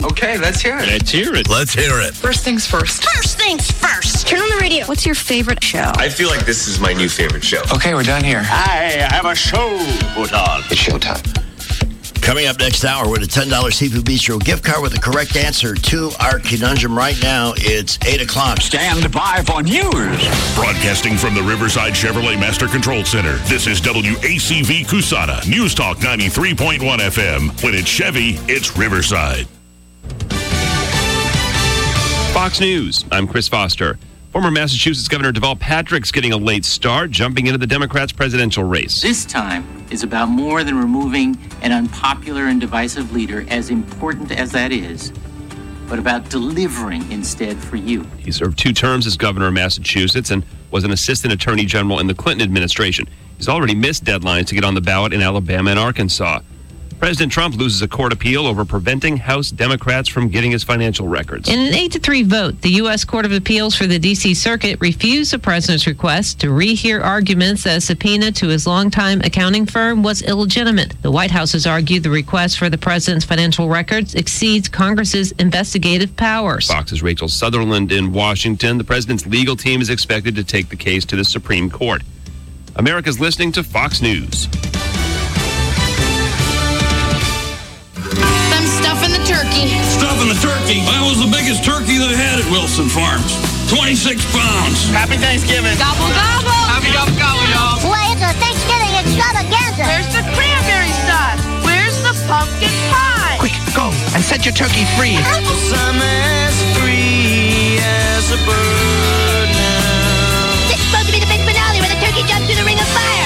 Okay, let's hear it. Let's hear it. Let's hear it. First things first. First things first. Turn on the radio. What's your favorite show? I feel like this is my new favorite show. Okay, we're done here. I have a show put on. It's showtime. Coming up next hour with a $10 Seafood Bistro gift card with the correct answer to our conundrum right now. It's 8 o'clock. Stand by for news. Broadcasting from the Riverside Chevrolet Master Control Center, this is WACV Cusana, News Talk 93.1 FM. When it's Chevy, it's Riverside. Fox News, I'm Chris Foster. Former Massachusetts Governor Deval Patrick's getting a late start, jumping into the Democrats' presidential race. This time is about more than removing an unpopular and divisive leader, as important as that is, but about delivering instead for you. He served 2 terms as governor of Massachusetts and was an assistant attorney general in the Clinton administration. He's already missed deadlines to get on the ballot in Alabama and Arkansas. President Trump loses a court appeal over preventing House Democrats from getting his financial records. In an 8-3 vote, the U.S. Court of Appeals for the D.C. Circuit refused the president's request to rehear arguments that a subpoena to his longtime accounting firm was illegitimate. The White House has argued the request for the president's financial records exceeds Congress's investigative powers. Fox's Rachel Sutherland in Washington. The president's legal team is expected to take the case to the Supreme Court. America's listening to Fox News. Turkey. Stuffing the turkey. That was the biggest turkey they had at Wilson Farms. 26 pounds. Happy Thanksgiving. Gobble, gobble. Happy gobble, gobble, y'all. Boy, it's a Thanksgiving extravaganza. Where's the cranberry sauce? Where's the pumpkin pie? Quick, go and set your turkey free. I'm as free as a bird now. This is supposed to be the big finale where the turkey jumps through the ring of fire.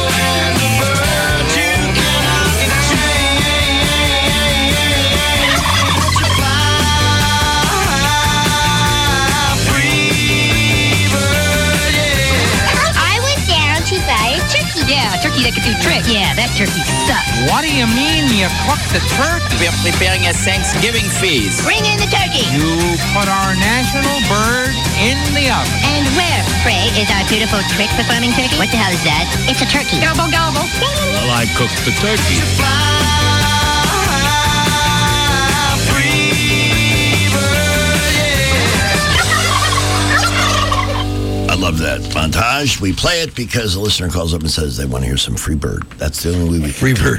Yeah, a turkey that can do tricks. Yeah, that turkey sucks. What do you mean you cooked the turkey? We're preparing a Thanksgiving feast. Bring in the turkey. You put our national bird in the oven. And where, pray, is our beautiful trick performing turkey? What the hell is that? It's a turkey. Gobble, gobble. Well, I cooked the turkey. I love that montage. We play it because a listener calls up and says they want to hear some Freebird. That's the only way we can do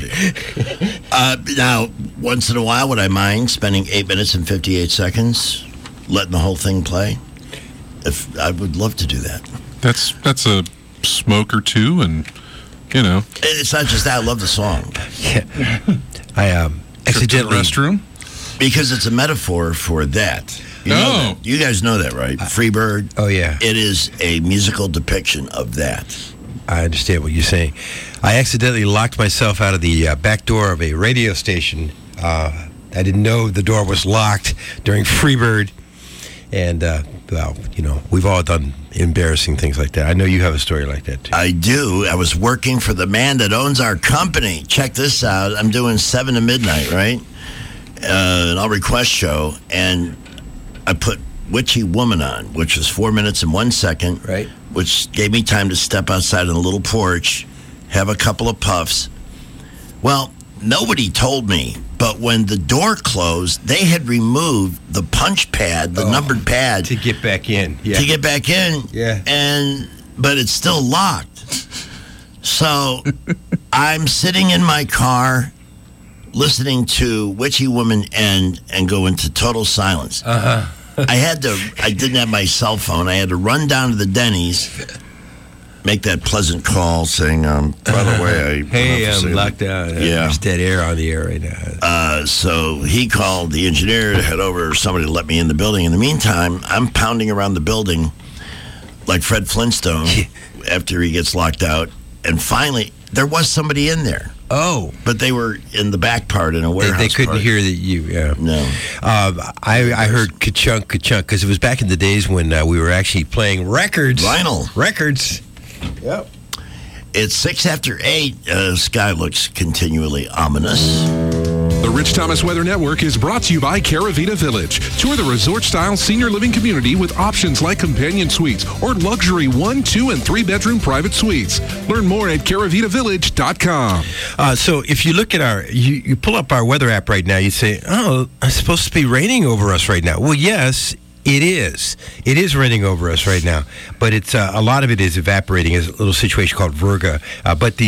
it. Now, once in a while, would I mind spending 8 minutes and 58 seconds letting the whole thing play? If I would love to do that. That's a smoke or two, and you know. It's not just that. I love the song. Yeah. I accidentally restroom because it's a metaphor for that. You guys know that, right? Freebird. Oh, yeah. It is a musical depiction of that. I understand what you're saying. I accidentally locked myself out of the back door of a radio station. I didn't know the door was locked during Freebird. And, well, you know, we've all done embarrassing things like that. I know you have a story like that, too. I do. I was working for the man that owns our company. Check this out. I'm doing 7 to midnight, right? An all request show. And I put Witchy Woman on, which was 4 minutes and 1 second, right? Which gave me time to step outside on a little porch, have a couple of puffs. Well, nobody told me, but when the door closed, they had removed the punch pad, the numbered pad. To get back in. Yeah. To get back in. Yeah. But it's still locked. So I'm sitting in my car listening to Witchy Woman end and go into total silence. I didn't have my cell phone. I had to run down to the Denny's, make that pleasant call saying, by the way, I'm locked down. There's dead air on the air right now. So he called the engineer to head over, somebody to let me in the building. In the meantime, I'm pounding around the building like Fred Flintstone after he gets locked out. And finally, there was somebody in there. Oh. But they were in the back part in a warehouse. They couldn't hear yeah. No. I heard ka-chunk, ka-chunk, because it was back in the days when we were actually playing records. Vinyl. Records. Yep. It's 6 after 8. Sky looks continually ominous. The Rich Thomas Weather Network is brought to you by Caravita Village. Tour the resort-style senior living community with options like companion suites or luxury 1, 2, and 3-bedroom private suites. Learn more at caravitavillage.com. So if you look at you pull up our weather app right now, you say, oh, it's supposed to be raining over us right now. Well, yes, it is. It is raining over us right now, but it's a lot of it is evaporating. It's a little situation called Virga. But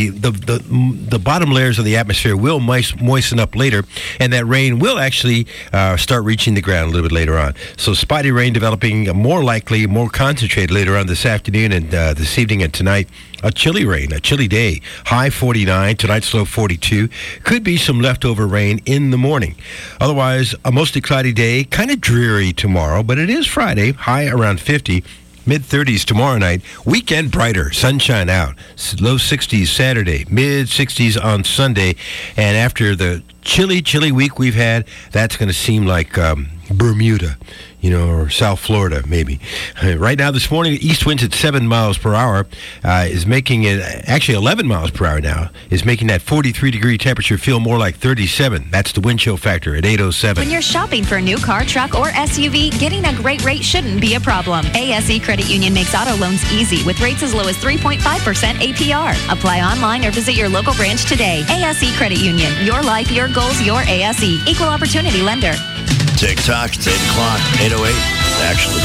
the bottom layers of the atmosphere will moisten up later, and that rain will actually start reaching the ground a little bit later on. So spotty rain developing more likely, more concentrated later on this afternoon and this evening and tonight. A chilly rain, a chilly day. High 49, tonight's low 42. Could be some leftover rain in the morning. Otherwise, a mostly cloudy day, kind of dreary tomorrow, but it is Friday, high around 50. Mid-30s tomorrow night. Weekend brighter, sunshine out. Low 60s Saturday, mid-60s on Sunday. And after the chilly week we've had, that's going to seem like Bermuda, or South Florida, maybe. Right now, this morning, east winds at 7 miles per hour is making it, actually 11 miles per hour now, is making that 43-degree temperature feel more like 37. That's the wind chill factor at 807. When you're shopping for a new car, truck, or SUV, getting a great rate shouldn't be a problem. ASE Credit Union makes auto loans easy with rates as low as 3.5% APR. Apply online or visit your local branch today. ASE Credit Union. Your life, your goals, your ASE. Equal opportunity lender. TikTok, it's 8 o'clock, 8:08, actually.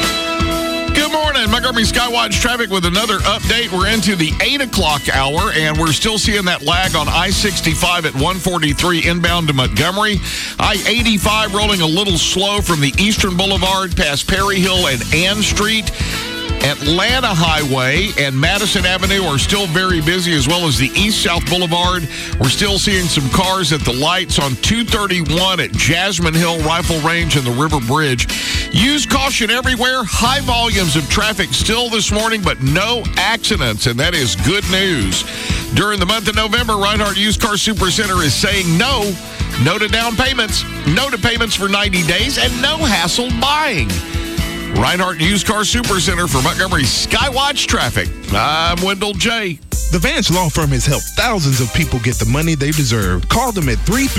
Good morning. Montgomery Skywatch traffic with another update. We're into the 8 o'clock hour, and we're still seeing that lag on I-65 at 143 inbound to Montgomery. I-85 rolling a little slow from the Eastern Boulevard past Perry Hill and Ann Street. Atlanta Highway and Madison Avenue are still very busy, as well as the East-South Boulevard. We're still seeing some cars at the lights on 231 at Jasmine Hill Rifle Range and the River Bridge. Use caution everywhere. High volumes of traffic still this morning, but no accidents, and that is good news. During the month of November, Reinhardt Used Car Supercenter is saying no to down payments, no to payments for 90 days, and no hassle buying. Reinhardt Used Car Supercenter for Montgomery Skywatch traffic. I'm Wendell J. The Vance Law Firm has helped thousands of people get the money they deserve. Call them at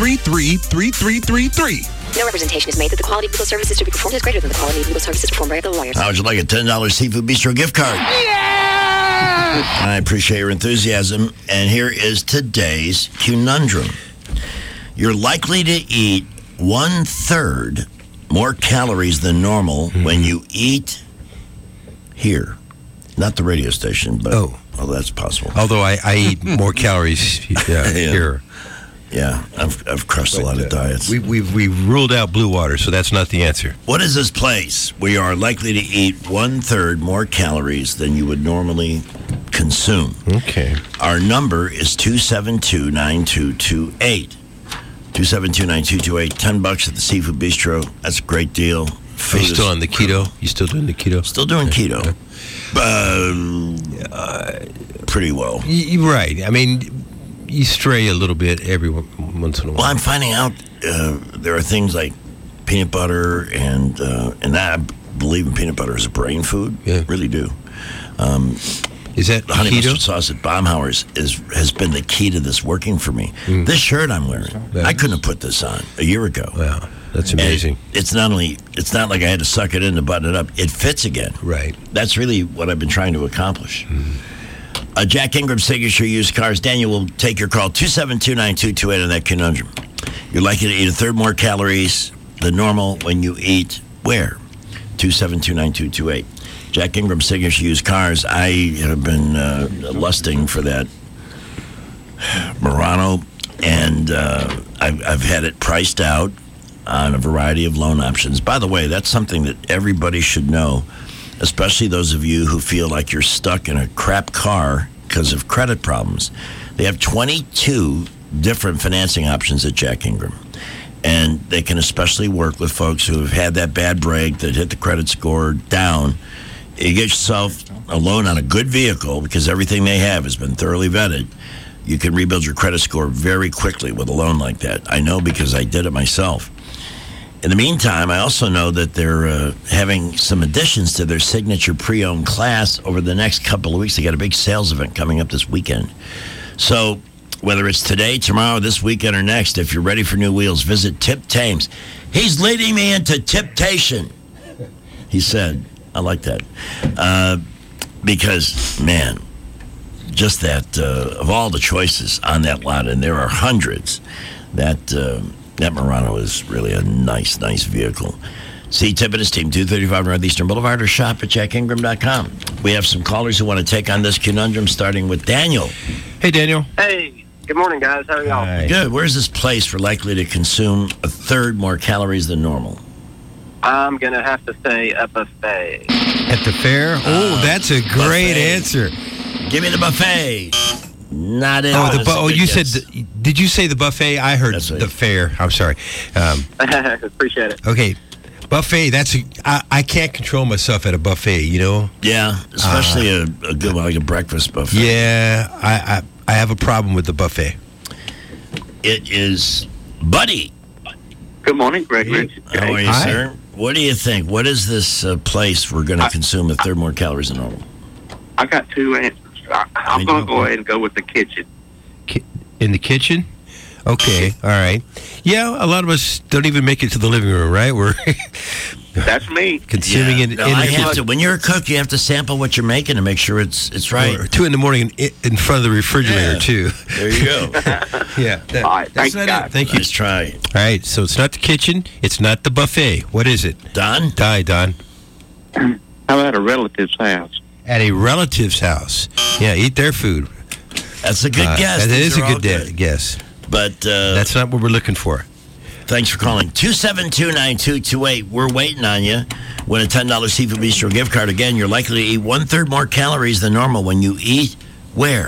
333-3333. No representation is made that the quality of legal services to be performed is greater than the quality of legal services performed by other lawyers. How would you like a $10 Seafood Bistro gift card? Yeah! I appreciate your enthusiasm. And here is today's conundrum. You're likely to eat 1/3 more calories than normal when you eat here. Not the radio station, but well, that's possible. Although I eat more calories here. Yeah, I've crushed a lot of diets. We've ruled out Blue Water, so that's not the answer. What is this place where you are likely to eat 1/3 more calories than you would normally consume? Okay. Our number is 272-9228. 272-9228. $10 at the Seafood Bistro. That's a great deal. Are you still on the keto? You still doing the keto? Still doing keto. Pretty well. Right. I mean, you stray a little bit every once in a while. Well, I'm finding out there are things like peanut butter, and I believe in peanut butter as a brain food. Yeah. Really do. Is that the honey keto? mustard sauce at Baumhauer's has been the key to this working for me. This shirt I'm wearing, I couldn't have put this on a year ago. Wow, that's amazing. And it's not like I had to suck it in to button it up. It fits again. Right. That's really what I've been trying to accomplish. Jack Ingram, Signature Used Cars. Daniel will take your call, 272-9228 on that conundrum. You're likely to eat 1/3 more calories than normal when you eat where? 272-9228. Jack Ingram, Signature Used Cars. I have been lusting for that Murano, and I've had it priced out on a variety of loan options. By the way, that's something that everybody should know, especially those of you who feel like you're stuck in a crap car because of credit problems. They have 22 different financing options at Jack Ingram. And they can especially work with folks who have had that bad break that hit the credit score down. You get yourself a loan on a good vehicle because everything they have has been thoroughly vetted. You can rebuild your credit score very quickly with a loan like that. I know because I did it myself. In the meantime, I also know that they're having some additions to their signature pre-owned class over the next couple of weeks. They got a big sales event coming up this weekend. So Whether it's today, tomorrow, this weekend, or next, if you're ready for new wheels, visit Tip Thames. He's leading me into tiptation, he said. I like that. Because, man, just that, of all the choices on that lot, and there are hundreds, that Murano is really a nice vehicle. See Tip and his team, 235 Northeastern Boulevard, or shop at jackingram.com. We have some callers who want to take on this conundrum, starting with Daniel. Hey, Daniel. Hey, good morning, guys. How are y'all? Hi. Good. Where's this place we're likely to consume a third more calories than normal? I'm going to have to say a buffet. At the fair? Oh, that's a great buffet. answer. Give me the buffet. Not in. You said, did you say the buffet? I heard the fair. I'm sorry. Appreciate it. Okay. Buffet, I can't control myself at a buffet, you know? Yeah, especially a good one, like a breakfast buffet. Yeah, I have a problem with the buffet. It is Buddy. Good morning, Greg. How are you, sir? What do you think? What is this place we're going to consume a third more calories than normal? I got two answers. I'm going to go ahead and go with the kitchen. In the kitchen? Okay, all right. Yeah, a lot of us don't even make it to the living room, right? We're That's me. Consuming it in the kitchen. When you're a cook, you have to sample what you're making to make sure it's right. Or 2 a.m. in front of the refrigerator, too. There you go. All right, that's not it. Thank you. Nice try. All right, so it's not the kitchen. It's not the buffet. What is it? Don? Don. How about a relative's house? At a relative's house. Yeah, eat their food. That's a good guess. That is a good guess. But that's not what we're looking for. Thanks for calling. 272-9228. We're waiting on you. Win a $10 Seafood Bistro gift card. Again, you're likely to eat 1/3 more calories than normal when you eat where?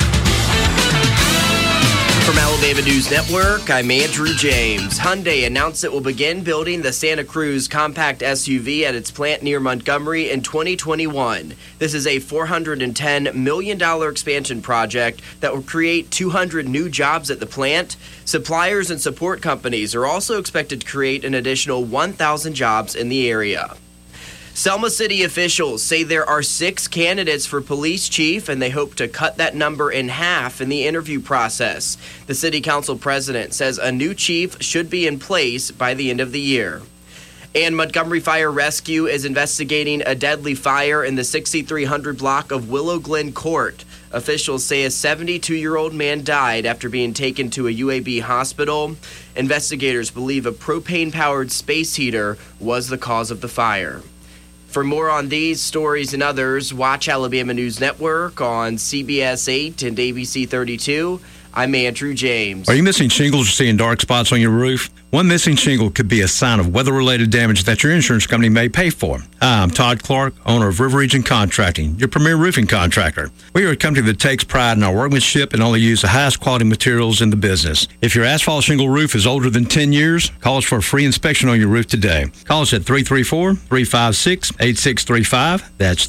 From Alabama News Network, I'm Andrew James. Hyundai announced it will begin building the Santa Cruz compact SUV at its plant near Montgomery in 2021. This is a $410 million expansion project that will create 200 new jobs at the plant. Suppliers and support companies are also expected to create an additional 1,000 jobs in the area. Selma City officials say there are 6 candidates for police chief, and they hope to cut that number in half in the interview process. The city council president says a new chief should be in place by the end of the year. And Montgomery Fire Rescue is investigating a deadly fire in the 6300 block of Willow Glen Court. Officials say a 72-year-old man died after being taken to a UAB hospital. Investigators believe a propane-powered space heater was the cause of the fire. For more on these stories and others, watch Alabama News Network on CBS 8 and ABC 32. I'm Andrew James. Are you missing shingles or seeing dark spots on your roof? One missing shingle could be a sign of weather-related damage that your insurance company may pay for. Hi, I'm Todd Clark, owner of River Region Contracting, your premier roofing contractor. We are a company that takes pride in our workmanship and only use the highest quality materials in the business. If your asphalt shingle roof is older than 10 years, call us for a free inspection on your roof today. Call us at 334-356-8635. That's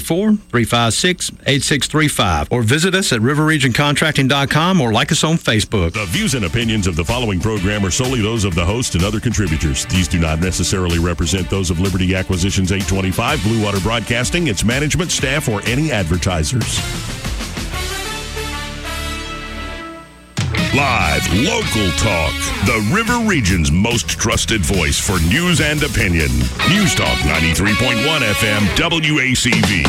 334-356-8635. Or visit us at riverregioncontracting.com or like us on Facebook. The views and opinions of the following program are solely those of the host and other contributors. These do not necessarily represent those of Liberty Acquisitions 825, Blue Water Broadcasting, its management, staff, or any advertisers. Live, local talk. The River Region's most trusted voice for news and opinion. News Talk 93.1 FM, WACV.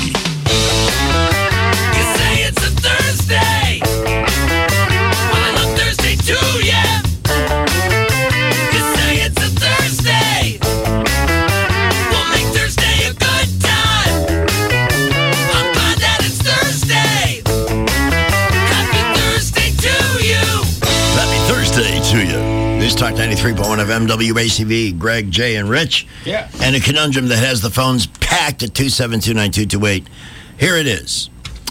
You say it's a Thursday. Well, I love Thursday too, yeah. You say it's a Thursday. We'll make Thursday a good time. I'm glad that it's Thursday. Happy Thursday to you. Happy Thursday to you. News Talk 93.1 FM, WACV, Greg, Jay, and Rich. Yeah. And a conundrum that has the phones packed at 272-9228. Here it is.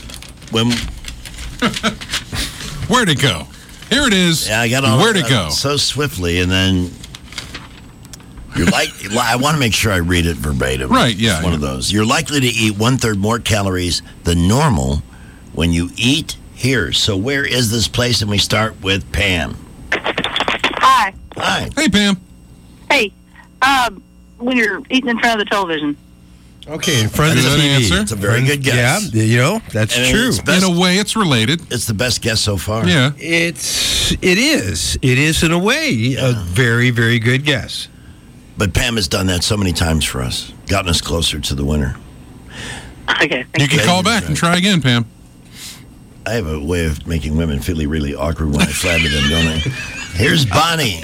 Where'd it go? Here it is. Yeah, I got all Where'd it go? So swiftly, and then you're I want to make sure I read it verbatim. Right, yeah. It's one of those. You're likely to eat 1/3 more calories than normal when you eat here. So where is this place? And we start with Pam. Hi. Hi. Hey, Pam. Hey. When you're eating in front of the television. Okay, in front of the Good TV. answer. It's a very good guess. Yeah, that's And true. it's best- In a way, it's related. It's the best guess so far. Yeah. It is in a way a very, very good guess. But Pam has done that so many times for us, gotten us closer to the winner. Okay. You can call back and try again, Pam. I have a way of making women feel really awkward when I flatter them, don't I? Here's Bonnie.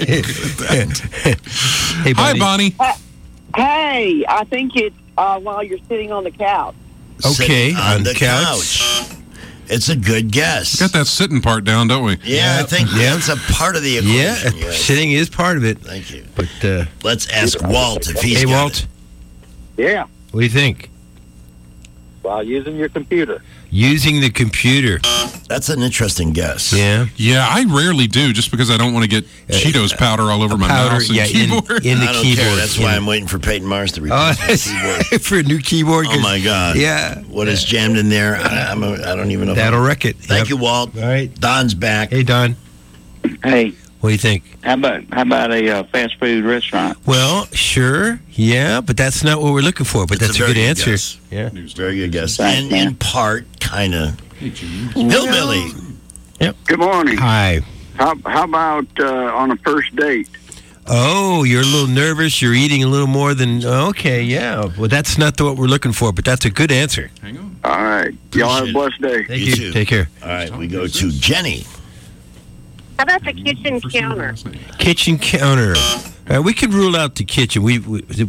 Hey, Hi, Bonnie. Hey, I think it's while you're sitting on the couch. Okay, Sitting on the couch. It's a good guess. Got that sitting part down, don't we? Yeah, I think that's a part of the equation. Yeah, yes. sitting is part of it. Thank you. But let's ask Walt if he's hey, got Walt, it. Yeah, what do you think? while using your computer. Using the computer. That's an interesting guess. Yeah. Yeah, I rarely do just because I don't want to get Cheetos powder all over my mouse and keyboard. In the I don't keyboard. care. That's why I'm waiting for Peyton Mars to replace my keyboard. For a new keyboard. Oh, my God. Yeah. What is jammed in there? I don't even know. That'll wreck it. Thank you, Walt. All right. Don's back. Hey, Don. Hey. What do you think? How about a fast food restaurant? Well, sure. Yeah, but that's not what we're looking for. But that's a very good answer. guess. Yeah. Very good guess. Thanks, And in part, kind of. Hillbilly. Yep. Good morning. Hi. How about on a first date? Oh, you're a little nervous. You're eating a little more than... Okay, yeah. Well, that's not what we're looking for, but that's a good answer. Hang on. All right. Y'all have a blessed day. Thank you. too. Take care. All right, we go to Jenny. How about the kitchen counter? Kitchen counter. We can rule out the kitchen. We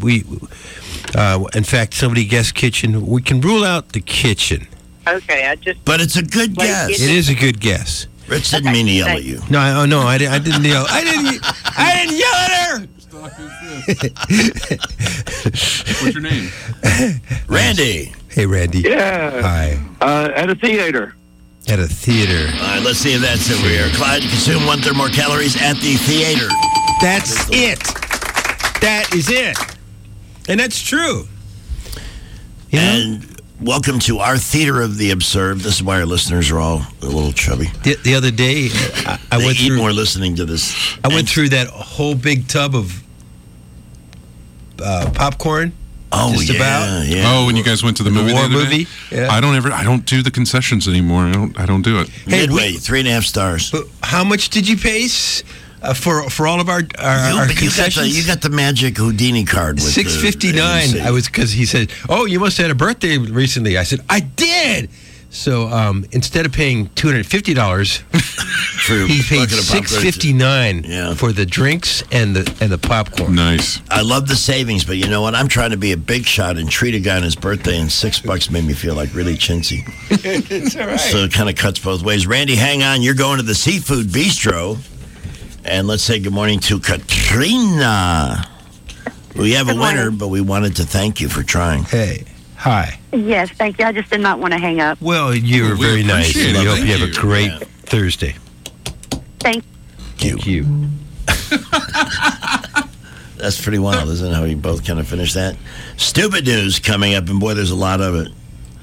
in fact, somebody guessed kitchen. We can rule out the kitchen. Okay, But it's a good guess. It is a good guess. Rich didn't mean to yell at you. No, I didn't yell. I didn't yell at her. What's your name? Randy. Hey, Randy. Yeah. Hi. At a theater. At a theater. All right, let's see if that's over here. Clyde, consume 1/3 more calories at the theater. That's it. That is it. And that's true. You know? And welcome to our Theater of the Absurd. This is why our listeners are all a little chubby. The other day, I They went eat through more listening to this. I went through that whole big tub of popcorn. Oh, just yeah, about. yeah. Oh, when you guys went to the movie. war the other movie. Day? Yeah. I don't do the concessions anymore. I don't do it. Hey, Midway, 3.5 stars. But how much did you pay for all of our concessions? You got the magic Houdini card with $6.59. the I was because he said, "Oh, you must have had a birthday recently." I said, "I did." So instead of paying $250, he paid $6.59 for the drinks and the popcorn. Nice. I love the savings, but you know what? I'm trying to be a big shot and treat a guy on his birthday, and $6 made me feel like really chintzy. It's all right. So it kind of cuts both ways. Randy, hang on. You're going to the Seafood Bistro. And let's say good morning to Katrina. We have a winner, but we wanted to thank you for trying. Hey. Hi. Yes, thank you. I just did not want to hang up. Well, you were very nice. appreciate We it. hope you Thank have a you. great Yeah. Thursday. Thank you. That's pretty wild, isn't it? How we both kind of finished that. Stupid news coming up, and boy, there's a lot of it.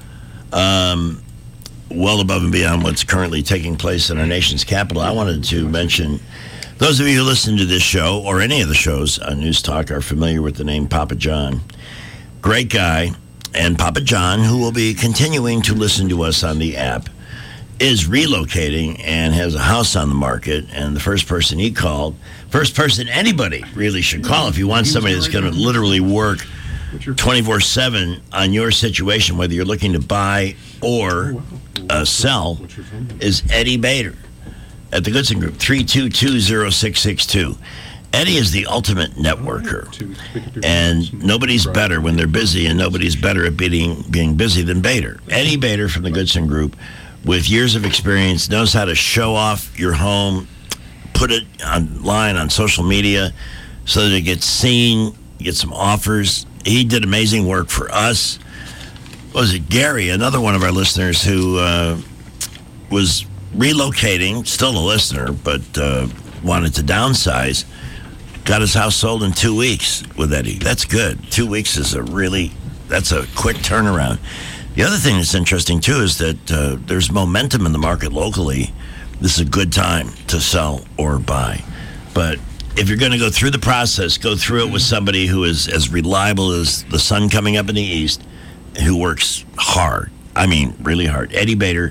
Well above and beyond what's currently taking place in our nation's capital, I wanted to mention those of you who listen to this show or any of the shows on News Talk are familiar with the name Papa John. Great guy. And Papa John, who will be continuing to listen to us on the app, is relocating and has a house on the market. And the first person he called, first person anybody really should call if you want somebody that's going to literally work 24/7 on your situation, whether you're looking to buy or sell, is Eddie Bader at the Goodson Group, 322-0662. Eddie is the ultimate networker, and nobody's better when they're busy, and nobody's better at being busy than Bader. Eddie Bader from the Goodson Group, with years of experience, knows how to show off your home, put it online on social media so that it gets seen, get some offers. He did amazing work for us. Was it Gary, another one of our listeners who was relocating, still a listener, but wanted to downsize, got his house sold in 2 weeks with Eddie. That's good. 2 weeks is that's a quick turnaround. The other thing that's interesting, too, is that there's momentum in the market locally. This is a good time to sell or buy. But if you're going to go through the process, go through it with somebody who is as reliable as the sun coming up in the east who works hard. I mean, really hard. Eddie Bader,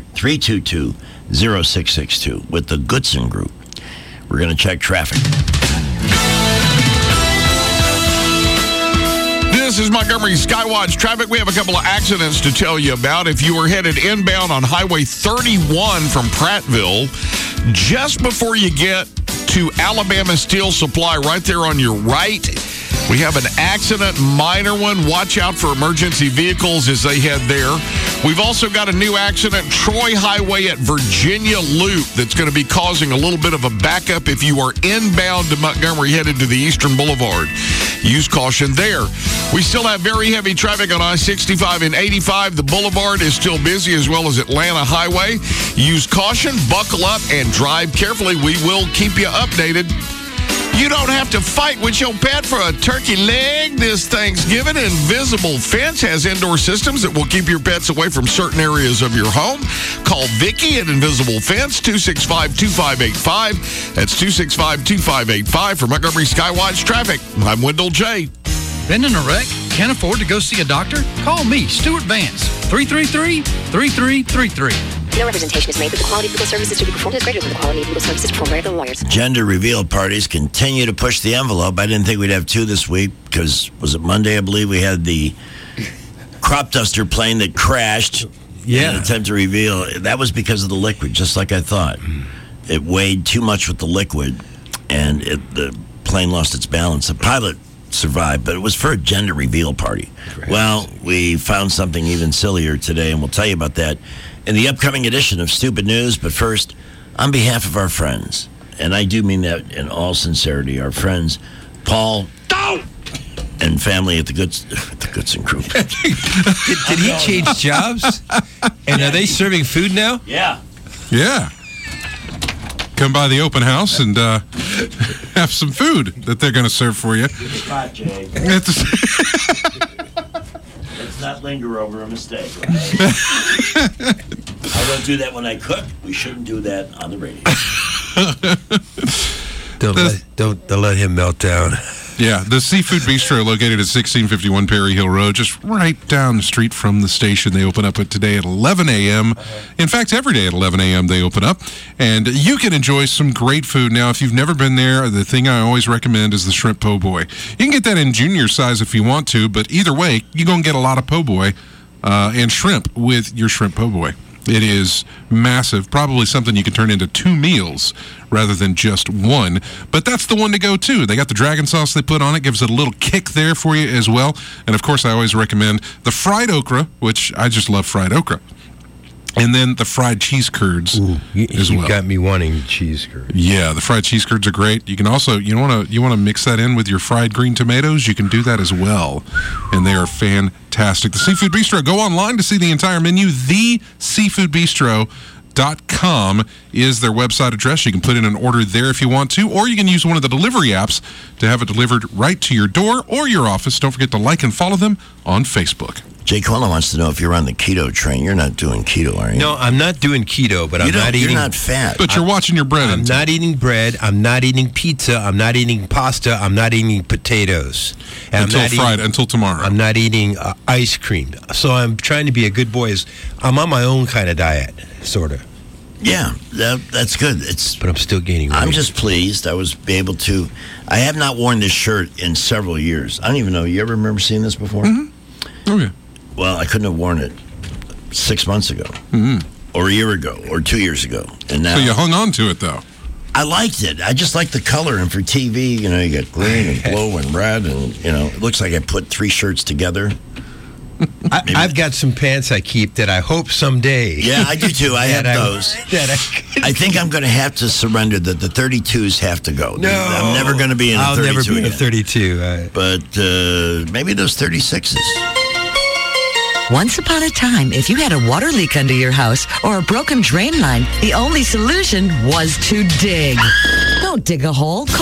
322-0662 with the Goodson Group. We're going to check traffic. This is Montgomery Skywatch traffic. We have a couple of accidents to tell you about. If you were headed inbound on Highway 31 from Prattville, just before you get to Alabama Steel Supply, right there on your right, we have an accident, minor one. Watch out for emergency vehicles as they head there. We've also got a new accident, Troy Highway at Virginia Loop, that's going to be causing a little bit of a backup if you are inbound to Montgomery headed to the Eastern Boulevard. Use caution there. We still have very heavy traffic on I-65 and 85. The boulevard is still busy, as well as Atlanta Highway. Use caution, buckle up, and drive carefully. We will keep you updated. You don't have to fight with your pet for a turkey leg this Thanksgiving. Invisible Fence has indoor systems that will keep your pets away from certain areas of your home. Call Vicky at Invisible Fence, 265-2585. That's 265-2585 for Montgomery Skywatch traffic. I'm Wendell J. Been in a wreck? Can't afford to go see a doctor? Call me, Stuart Vance, 333-3333. No representation is made that the quality of legal services to be performed is greater than the quality of legal services performed by other lawyers. Gender reveal parties continue to push the envelope. I didn't think we'd have two this week because, was it Monday, I believe, we had the crop duster plane that crashed in an attempt to reveal. That was because of the liquid, just like I thought. It weighed too much with the liquid, and the plane lost its balance. The pilot survived, but it was for a gender reveal party. Correct. Well, we found something even sillier today, and we'll tell you about that in the upcoming edition of Stupid News. But first, on behalf of our friends, and I do mean that in all sincerity, our friends Paul and family at the Goodson Group. Did he change jobs? And are they serving food now? Yeah. Yeah. Come by the open house and have some food that they're going to serve for you. Spot, Jay. Let's not linger over a mistake. Right? I don't do that when I cook. We shouldn't do that on the radio. Don't let him melt down. Yeah, the Seafood Bistro located at 1651 Perry Hill Road, just right down the street from the station. They open up today at 11 a.m. In fact, every day at 11 a.m. they open up, and you can enjoy some great food. Now, if you've never been there, the thing I always recommend is the shrimp po' boy. You can get that in junior size if you want to, but either way, you're going to get a lot of po' boy and shrimp with your shrimp po' boy. It is massive, probably something you can turn into 2 meals rather than just one. But that's the one to go to. They got the dragon sauce they put on it, gives it a little kick there for you as well. And of course, I always recommend the fried okra, which I just love fried okra. And then the fried cheese curds as well. You got me wanting cheese curds. Yeah, the fried cheese curds are great. You can also, you want to mix that in with your fried green tomatoes, you can do that as well. And they are fantastic. The Seafood Bistro, go online to see the entire menu. TheSeafoodBistro.com is their website address. You can put in an order there if you want to, or you can use one of the delivery apps to have it delivered right to your door or your office. Don't forget to like and follow them on Facebook. Jay Cola wants to know if you're on the keto train. You're not doing keto, are you? No, I'm not doing keto, but You're not fat. But you're watching your bread. I'm not eating bread. I'm not eating pizza. I'm not eating pasta. I'm not eating potatoes. And Until tomorrow. I'm not eating ice cream. So I'm trying to be a good boy. I'm on my own kind of diet, sort of. Yeah, that's good. But I'm still gaining weight. I'm just pleased I was able to. I have not worn this shirt in several years. I don't even know. You ever remember seeing this before? Mm-hmm. Oh, yeah. Well, I couldn't have worn it 6 months ago, or a year ago, or 2 years ago, and now. So you hung on to it, though. I liked it. I just like the color, and for TV, you got green and blue and red, and it looks like I put 3 shirts together. I've got some pants I keep that I hope someday. Yeah, I do too. I have those. I think I'm going to have to surrender that the 32s have to go. No, I'm never going to be in a 32 I'll never be in a 32. But maybe those 36s. Once upon a time, if you had a water leak under your house or a broken drain line, the only solution was to dig. Don't dig a hole. Call Cole.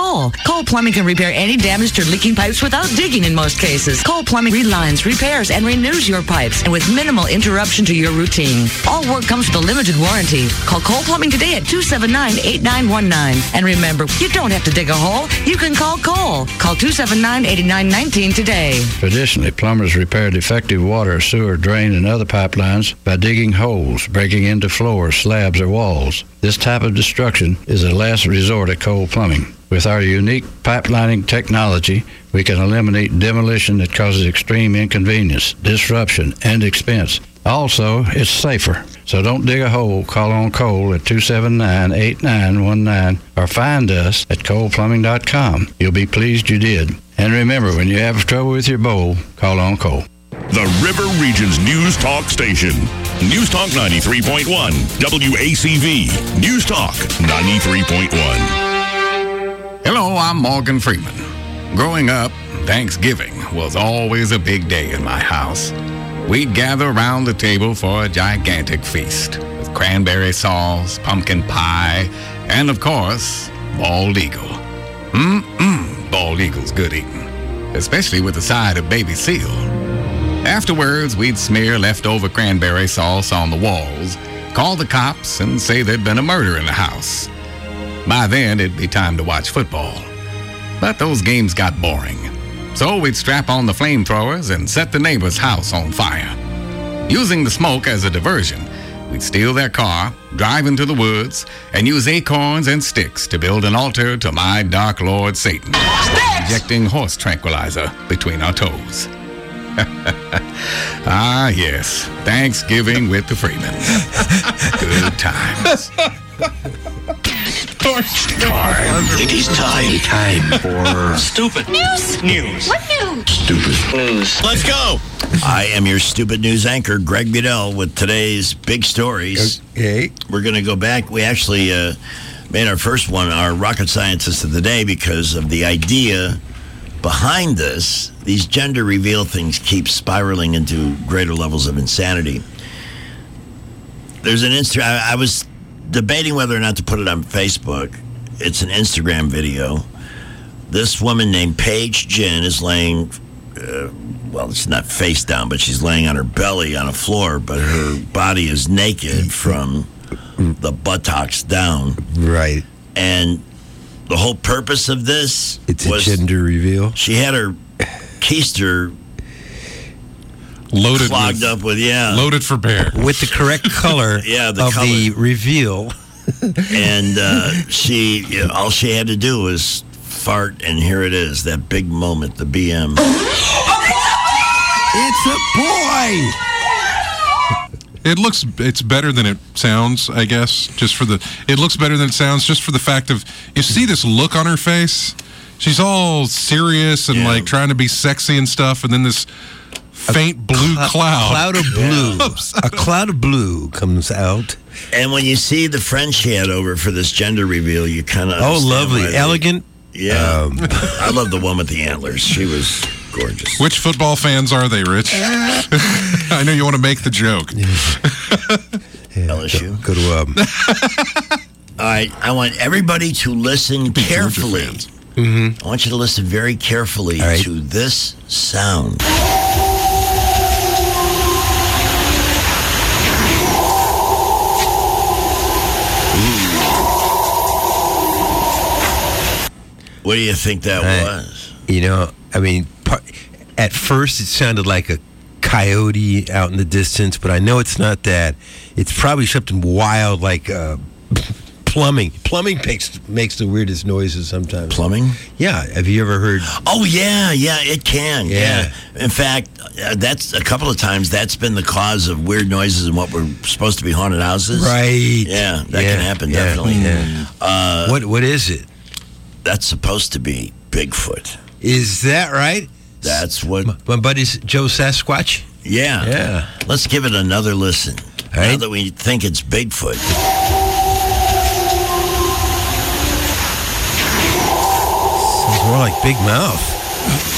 Cole. Cole Plumbing can repair any damaged or leaking pipes without digging in most cases. Cole Plumbing relines, repairs, and renews your pipes, and with minimal interruption to your routine. All work comes with a limited warranty. Call Cole Plumbing today at 279-8919. And remember, you don't have to dig a hole. You can call Cole. Call 279-8919 today. Traditionally, plumbers repair defective water, sewer, drain, and other pipelines by digging holes, breaking into floors, slabs, or walls. This type of destruction is a last resort at Cole Plumbing. With our unique pipelining technology, we can eliminate demolition that causes extreme inconvenience, disruption, and expense. Also, it's safer. So don't dig a hole. Call on Cole at 279-8919 or find us at coleplumbing.com. You'll be pleased you did. And remember, when you have trouble with your bowl, call on Cole. The River Region's News Talk station. News Talk 93.1. WACV. News Talk 93.1. Hello, I'm Morgan Freeman. Growing up, Thanksgiving was always a big day in my house. We'd gather around the table for a gigantic feast with cranberry sauce, pumpkin pie, and of course, bald eagle. Bald eagle's good eating, especially with a side of baby seal. Afterwards, we'd smear leftover cranberry sauce on the walls, call the cops, and say there'd been a murder in the house. By then, it'd be time to watch football. But those games got boring. So we'd strap on the flamethrowers and set the neighbor's house on fire. Using the smoke as a diversion, we'd steal their car, drive into the woods, and use acorns and sticks to build an altar to my dark lord Satan, injecting horse tranquilizer between our toes. Ah, yes, Thanksgiving with the Freemans. Good times. It is time for Stupid news. What news? Stupid News. Let's go. I am your stupid news anchor, Greg Budell, with today's big stories. Okay. We're going to go back. We actually made our first one our rocket scientist of the day because of the idea behind this. These gender reveal things keep spiraling into greater levels of insanity. There's an I was debating whether or not to put it on Facebook. It's an Instagram video. This woman named Paige Jin is laying, well, it's not face down, but she's laying on her belly on a floor, but her body is naked from the buttocks down. Right. And the whole purpose of this was a gender reveal. She had her keister loaded clogged up with loaded for bear with the correct color of the reveal. And she all she had to do was fart, and here it is, that big moment, the BM. It's a boy. It's better than it sounds, I guess. It looks better than it sounds, just for the fact of, you see this look on her face. She's all serious and like trying to be sexy and stuff, and then this faint blue cloud of blue. A cloud of blue comes out. And when you see the friend she had over for this gender reveal, you kind of lovely, elegant. Yeah, I love the one with the antlers. She was gorgeous. Which football fans are they, Rich? I know you want to make the joke. LSU. Go to All right, I want everybody to listen carefully. I want you to listen very carefully to this sound. What do you think that was? You know, I mean, at first it sounded like a coyote out in the distance, but I know it's not that. It's probably something wild like plumbing. Plumbing makes the weirdest noises sometimes. Plumbing? Yeah. Have you ever heard? Oh, yeah, it can. Yeah. In fact, that's a couple of times that's been the cause of weird noises in what were supposed to be haunted houses. Right. Yeah, that can happen, definitely. Yeah. What is it? That's supposed to be Bigfoot. Is that right? That's what... My buddy's Joe Sasquatch? Yeah. Let's give it another listen. Now that we think it's Bigfoot. Sounds more like Big Mouth.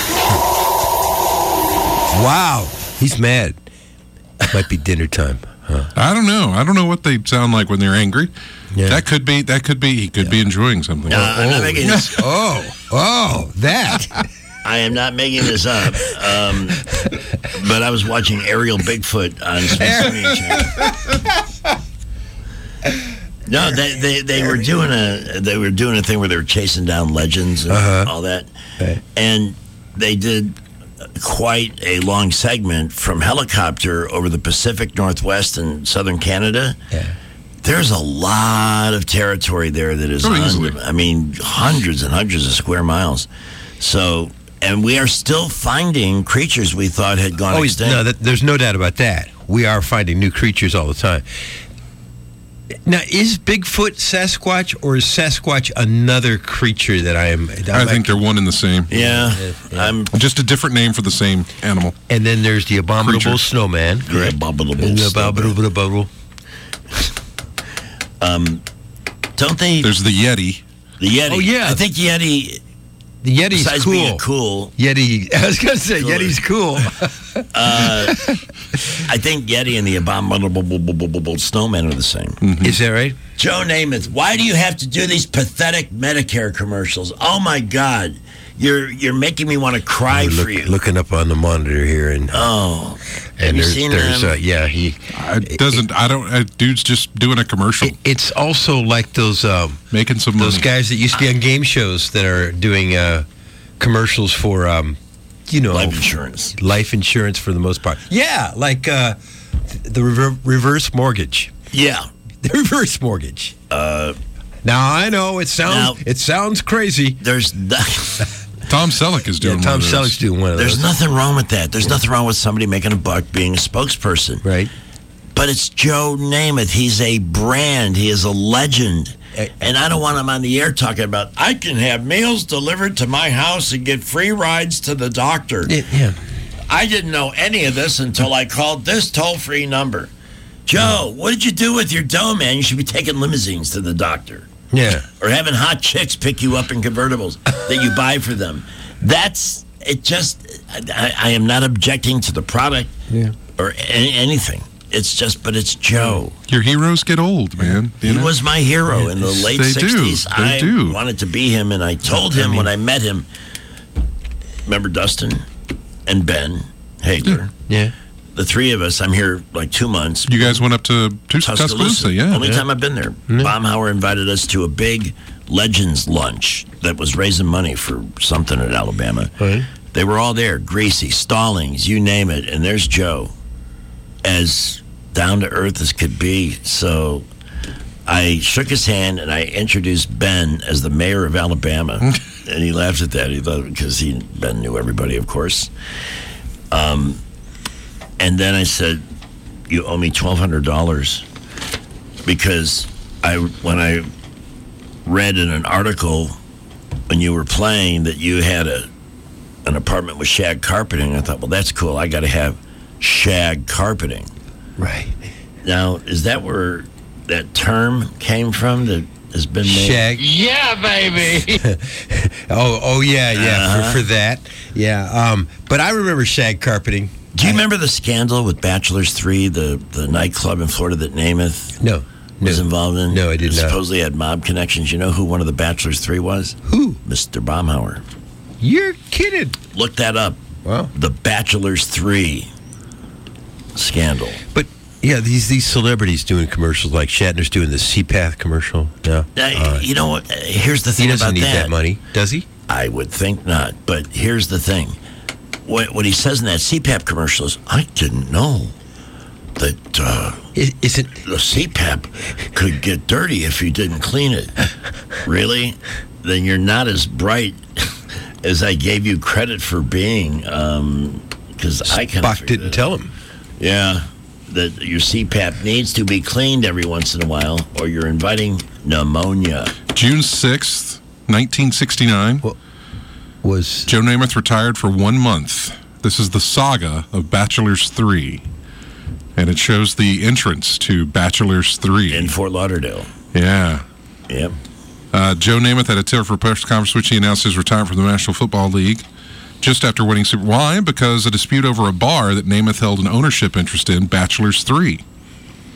Wow. He's mad. Might be dinner time. I don't know. I don't know what they sound like when they're angry. Yeah. That could be. He could be enjoying something. I'm not making this. That. I am not making this up. But I was watching Aerial Bigfoot on Smithsonian Channel. No, they were doing a thing where they were chasing down legends and all that, and they did quite a long segment from helicopter over the Pacific Northwest and southern Canada. Yeah. There's a lot of territory there that is, hundreds and hundreds of square miles. So, and we are still finding creatures we thought had gone extinct. No, there's no doubt about that. We are finding new creatures all the time. Now, is Bigfoot Sasquatch, or is Sasquatch another creature that I think they're one and the same. Yeah. I'm just a different name for the same animal. And then there's the abominable snowman. Correct. Abominable snowman. Don't they? There's the Yeti. The Yeti. Oh, yeah. I think Yeti. The Yeti's besides cool. Being cool. Yeti. I was going to say cooler. Yeti's cool. I think Yeti and the abominable snowman are the same. Mm-hmm. Is that right? Joe Namath, why do you have to do these pathetic Medicare commercials? Oh my God, you're making me want to cry for you. Looking up on the monitor here, and have you seen them? Yeah, dude's just doing a commercial. It's also like those making some those money. guys that used to be on game shows that are doing commercials for life insurance for the most part. Yeah, like the reverse mortgage. Yeah, the reverse mortgage. Now I know it sounds crazy. There's Tom Selleck is doing. Tom Selleck's doing one of those. There's nothing wrong with that. There's nothing wrong with somebody making a buck being a spokesperson. Right. But it's Joe Namath. He's a brand. He is a legend. And I don't want him on the air talking about, I can have meals delivered to my house and get free rides to the doctor. Yeah. I didn't know any of this until I called this toll-free number. Joe, what did you do with your dough, man? You should be taking limousines to the doctor. Yeah. Or having hot chicks pick you up in convertibles that you buy for them. That's it. Just I am not objecting to the product or anything. It's just, but it's Joe. Your heroes get old, man. He was my hero in the late 60s. I wanted to be him, and I told him when I met him. Remember Dustin and Ben Hagler? Yeah. The three of us, I'm here like 2 months. You guys went up to Tuscaloosa, yeah. Only time I've been there. Baumhauer invited us to a big Legends lunch that was raising money for something at Alabama. Right. They were all there, Greasy, Stallings, you name it. And there's Joe, as down to earth as could be. So I shook his hand and I introduced Ben as the mayor of Alabama. And he laughed at that. He thought, because Ben knew everybody, of course. And then I said, you owe me $1,200 because when I read in an article when you were playing that you had an apartment with shag carpeting, I thought, well, that's cool. I got to have shag carpeting. Right. Now, is that where that term came from that has been made? Shag. Yeah, baby. For that. Yeah. But I remember shag carpeting. Do you remember the scandal with Bachelors 3, the nightclub in Florida that Namath was involved in? No, I did not. Supposedly had mob connections. You know who one of the Bachelors 3 was? Who? Mr. Baumhauer. You're kidding. Look that up. Wow. The Bachelors 3 scandal. But, yeah, these celebrities doing commercials, like Shatner's doing the CPAP commercial. No. You know what? Here's the thing about that. He doesn't need that money, does he? I would think not. But here's the thing. What he says in that CPAP commercial is, I didn't know that the CPAP could get dirty if you didn't clean it. Really? Then you're not as bright as I gave you credit for being, because I kind of didn't tell him. Yeah, that your CPAP needs to be cleaned every once in a while, or you're inviting pneumonia. June 6th, 1969. Was Joe Namath retired for 1 month. This is the saga of Bachelors 3. And it shows the entrance to Bachelors 3. In Fort Lauderdale. Yeah. Yep. Joe Namath had a telephone press conference which he announced his retirement from the National Football League just after winning Super Bowl. Why? Because a dispute over a bar that Namath held an ownership interest in, Bachelors 3.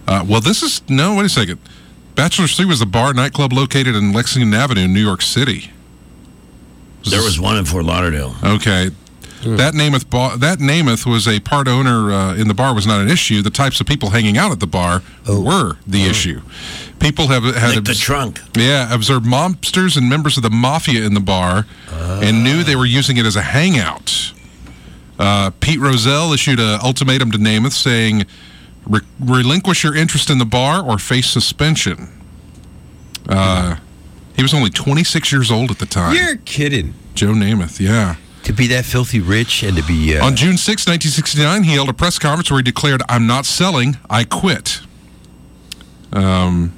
Well, this is wait a second. Bachelor's 3 was a bar nightclub located in Lexington Avenue, New York City. There was one in Fort Lauderdale. Okay. That Namath was a part owner in the bar was not an issue. The types of people hanging out at the bar were the issue. People have had the trunk. Yeah, observed mobsters and members of the mafia in the bar and knew they were using it as a hangout. Pete Rozelle issued an ultimatum to Namath saying, relinquish your interest in the bar or face suspension. He was only 26 years old at the time. You're kidding. Joe Namath, yeah. To be that filthy rich and to be... On June 6, 1969, he held a press conference where he declared, I'm not selling, I quit. Wow.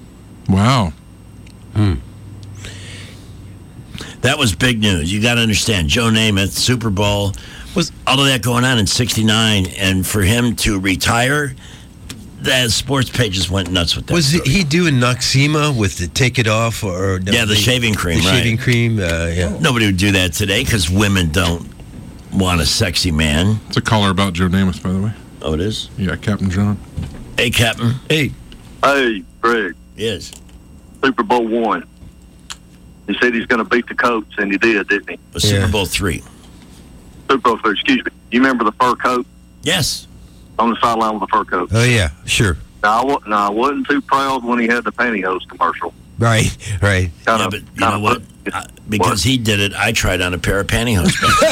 That was big news. You got to understand, Joe Namath, Super Bowl, was all of that going on in 69, and for him to retire... The sports pages went nuts with that. Was he doing Noxema with the take it off or the shaving cream? The right. shaving cream. Yeah. Nobody would do that today because women don't want a sexy man. It's a caller about Joe Namath, by the way. Oh, it is. Yeah, Captain John. Hey, Captain. Hey. Hey, Greg. Yes. Super Bowl 1. He said he's going to beat the Colts, and he did, didn't he? Super Bowl 3. Super Bowl 3. Excuse me. You remember the fur coat? Yes. On the sideline with the fur coat. Oh, yeah, sure. I wasn't too proud when he had the pantyhose commercial. Right. But you know what? Because he did it, I tried on a pair of pantyhose.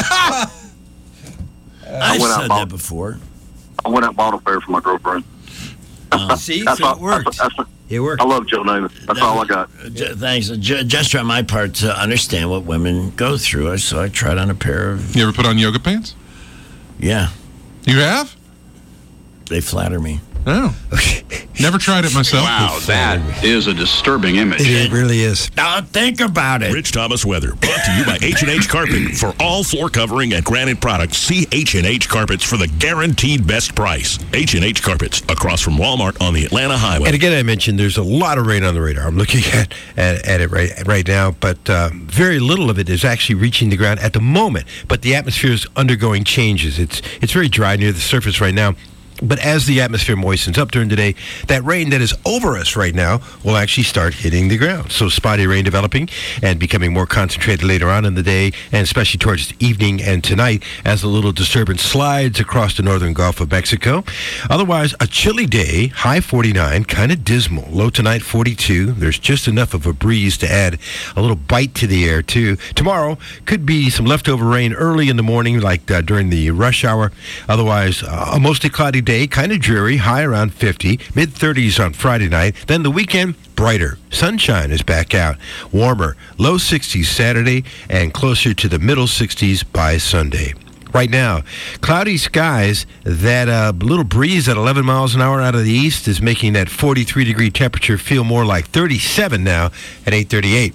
I said that before. I went out and bought a pair for my girlfriend. See, so it worked. It worked. I love Joe Namath. That's all I got. Thanks. Gesture on my part to understand what women go through. So I tried on a pair of... You ever put on yoga pants? Yeah. You have? They flatter me. Oh. Never tried it myself. Wow, that is a disturbing image. It really is. Now think about it. Rich Thomas Weather, brought to you by H&H Carpet. For all floor covering and granite products, see H&H Carpets for the guaranteed best price. H&H Carpets, across from Walmart on the Atlanta Highway. And again, I mentioned there's a lot of rain on the radar. I'm looking at it right now, but very little of it is actually reaching the ground at the moment. But the atmosphere is undergoing changes. It's very dry near the surface right now. But as the atmosphere moistens up during the day, that rain that is over us right now will actually start hitting the ground. So spotty rain developing and becoming more concentrated later on in the day, and especially towards the evening and tonight as a little disturbance slides across the northern Gulf of Mexico. Otherwise, a chilly day, high 49, kind of dismal. Low tonight, 42. There's just enough of a breeze to add a little bite to the air, too. Tomorrow could be some leftover rain early in the morning, like during the rush hour. Otherwise, a mostly cloudy day, kind of dreary, high around 50, mid-30s on Friday night. Then the weekend, brighter. Sunshine is back out. Warmer, low 60s Saturday, and closer to the middle 60s by Sunday. Right now, cloudy skies. That little breeze at 11 miles an hour out of the east is making that 43-degree temperature feel more like 37 now at 8:38.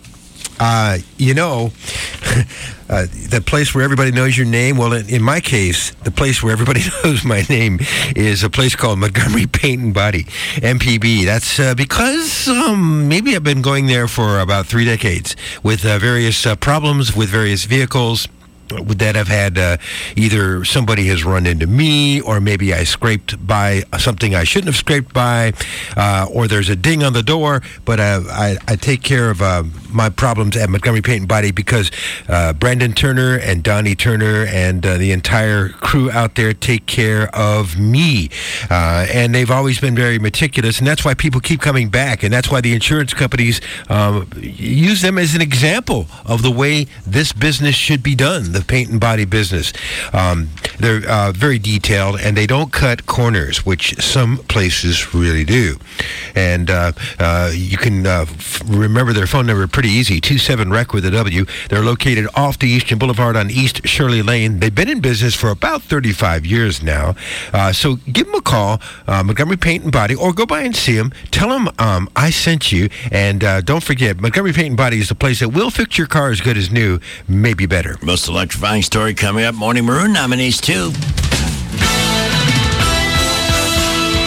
The place where everybody knows your name, well, in my case, the place where everybody knows my name is a place called Montgomery Paint and Body, MPB. That's because maybe I've been going there for about 3 decades with various problems with various vehicles that have had either somebody has run into me, or maybe I scraped by something I shouldn't have scraped by, or there's a ding on the door. But I take care of my problems at Montgomery Paint and Body because Brandon Turner and Donnie Turner and the entire crew out there take care of me. And they've always been very meticulous, and that's why people keep coming back, and that's why the insurance companies use them as an example of the way this business should be done, the paint and body business. They're very detailed, and they don't cut corners, which some places really do. And you can remember their phone number pretty easy, 27-REC with a W. They're located off the Eastern Boulevard on East Shirley Lane. They've been in business for about 35 years now. So give them a call, Montgomery Paint and Body, or go by and see them. Tell them I sent you, and don't forget, Montgomery Paint and Body is the place that will fix your car as good as new, maybe better. Most electrifying story coming up. Morning Maroon nominees, too. Well,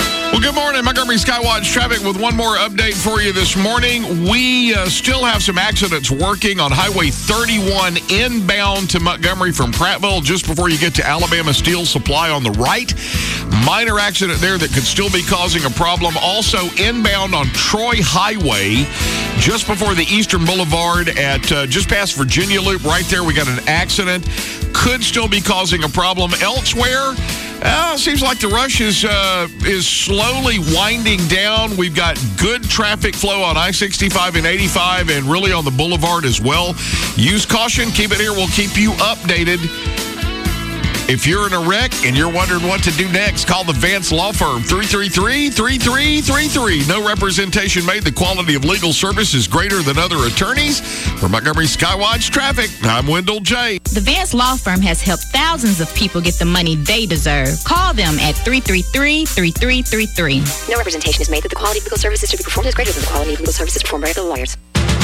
Good morning. Montgomery Skywatch traffic with one more update for you this morning. We still have some accidents working on Highway 31 inbound to Montgomery from Prattville just before you get to Alabama Steel Supply on the right. Minor accident there that could still be causing a problem. Also inbound on Troy Highway just before the Eastern Boulevard at just past Virginia Loop. Right there, we got an accident. Could still be causing a problem elsewhere. Seems like the rush is slowly winding down. We've got good traffic flow on I-65 and 85 and really on the boulevard as well. Use caution. Keep it here. We'll keep you updated. If you're in a wreck and you're wondering what to do next, call the Vance Law Firm, 333-3333. No representation made. The quality of legal service is greater than other attorneys. For Montgomery Skywatch Traffic, I'm Wendell J. The Vance Law Firm has helped thousands of people get the money they deserve. Call them at 333-3333. No representation is made that the quality of legal services to be performed is greater than the quality of legal services performed by other lawyers.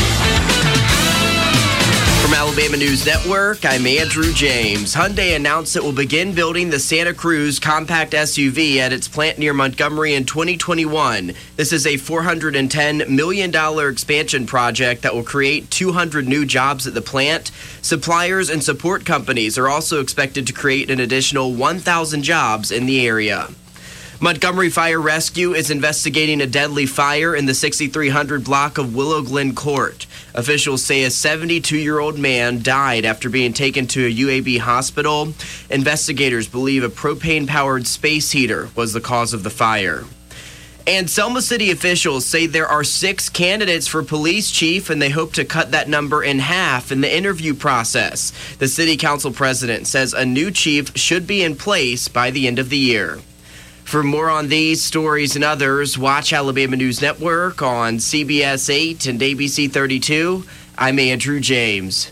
From Alabama News Network, I'm Andrew James. Hyundai announced it will begin building the Santa Cruz compact SUV at its plant near Montgomery in 2021. This is a $410 million expansion project that will create 200 new jobs at the plant. Suppliers and support companies are also expected to create an additional 1,000 jobs in the area. Montgomery Fire Rescue is investigating a deadly fire in the 6300 block of Willow Glen Court. Officials say a 72-year-old man died after being taken to a UAB hospital. Investigators believe a propane-powered space heater was the cause of the fire. And Selma City officials say there are 6 candidates for police chief, and they hope to cut that number in half in the interview process. The city council president says a new chief should be in place by the end of the year. For more on these stories and others, watch Alabama News Network on CBS 8 and ABC 32. I'm Andrew James.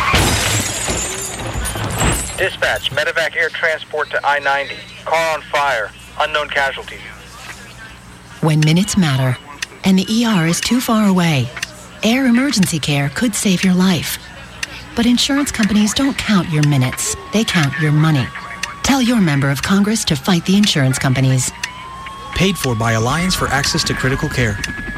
Dispatch, medevac air transport to I-90. Car on fire. Unknown casualties. When minutes matter and the ER is too far away, air emergency care could save your life. But insurance companies don't count your minutes. They count your money. Tell your member of Congress to fight the insurance companies. Paid for by Alliance for Access to Critical Care.